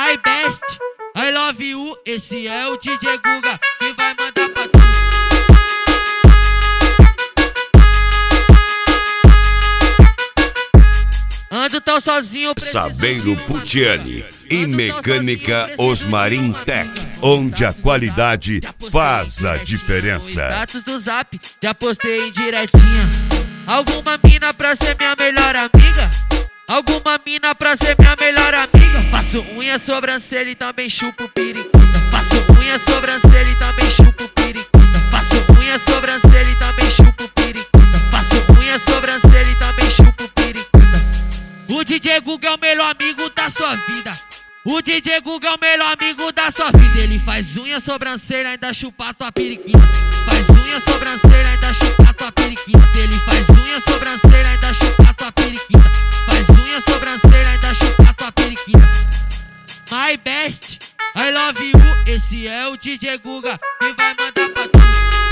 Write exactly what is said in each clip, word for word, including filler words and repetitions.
My best, I love you. Esse é o D J Guga que vai mandar pra tu. Ando tão sozinho, Saveiro Putiani e Mecânica Osmarin Tech, onde a qualidade faz a diferença. Status do Zap, já postei em diretinha. Alguma mina pra ser minha melhor amiga? Alguma mina pra ser minha melhor amiga? Faço unha, sobrancelha e também chupo periquita. Faço unha, sobrancelha e também chupo periquita. Faço unha, sobrancelha e também chupo periquita. Faço unha, sobrancelha e também chupo periquita. O D J Guga é o melhor amigo da sua vida. O D J Guga é o melhor amigo da sua vida. Ele faz unha, sobrancelha, ainda chupa tua periquita. Faz unha, sobrancelha, ainda chupa tua periquita. Ele faz unha, sobrancelha, ainda chupa tua periquita. Faz unha, sobrancelha, ainda chupa tua periquita. My best, I love you. Esse é o D J Guga que vai mandar pra tu.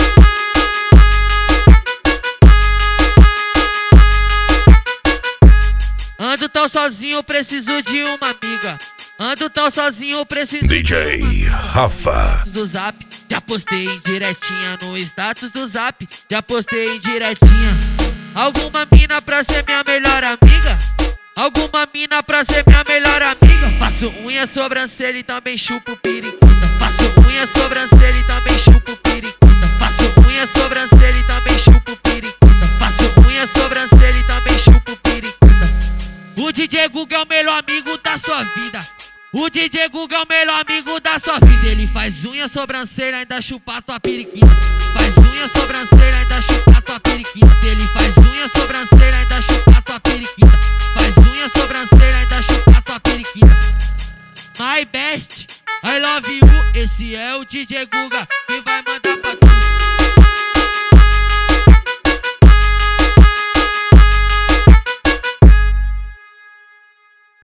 Ando tão sozinho, preciso de uma amiga. Ando tão sozinho, preciso D J Rafa do Zap, já postei em diretinha. No status do Zap, já postei em diretinha. Alguma mina pra ser minha melhor amiga? Alguma mina pra ser minha melhor amiga? Faço unha, sobrancelha e também chupo periquita. Faço unha, sobrancelha e também chupo periquita. Faço unha, sobrancelha e também chupo periquita. Faço unha, sobrancelha e também chupo periquita. O D J Guga é o melhor amigo da sua vida. O D J Guga é o melhor amigo da sua vida. Ele faz unha, sobrancelha, ainda chupa tua periquita. Faz unha, sobrancelha, ainda chupa tua periquita. Ele faz unha, sobrancelha, ainda chupa tua periquita. Faz unha, sobrancelha, ainda chupa tua periquita. My best, I love you. Esse é o D J Guga que vai